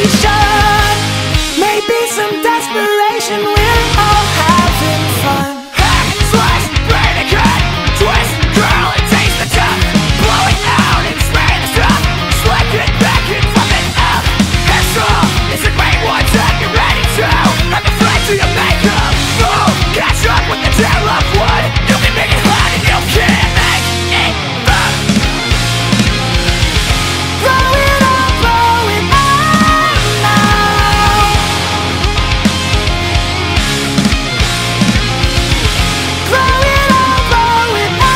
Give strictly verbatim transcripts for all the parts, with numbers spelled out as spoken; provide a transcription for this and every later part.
sensation, maybe some desperation. We're all having fun. Hack, slash, brain and cut, twist, curl and taste the tough. Blow it out and spray the stuff. Slick it back and flip it up. Astral is a great one to get ready to have a friend to your makeup. Move, catch up with the tail of wood. You can make it hot and you can't make it fun. Blow it up, blow it up now. Blow it up, blow it up.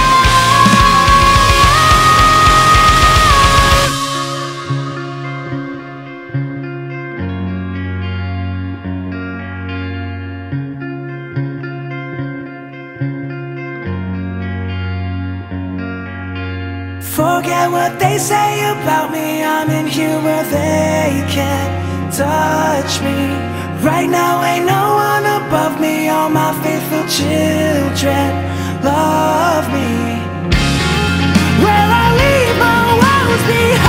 Forget what they say about me. I'm in here where they can't touch me. Right now ain't no one above me. All my faithful children love me. Where I leave my woes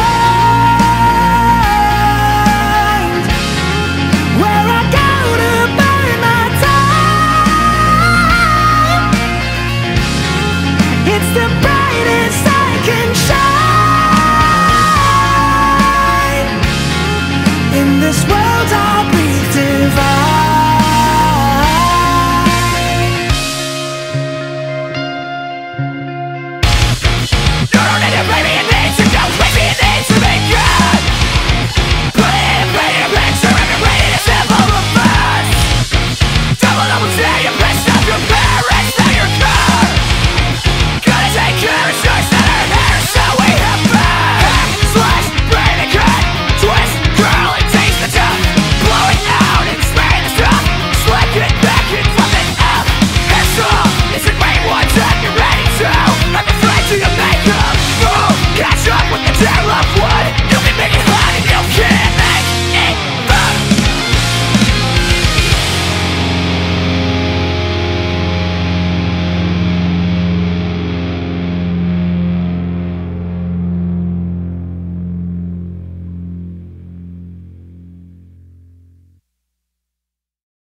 behind, where I go to burn my time. It's the brightest I can shine. In this world I'll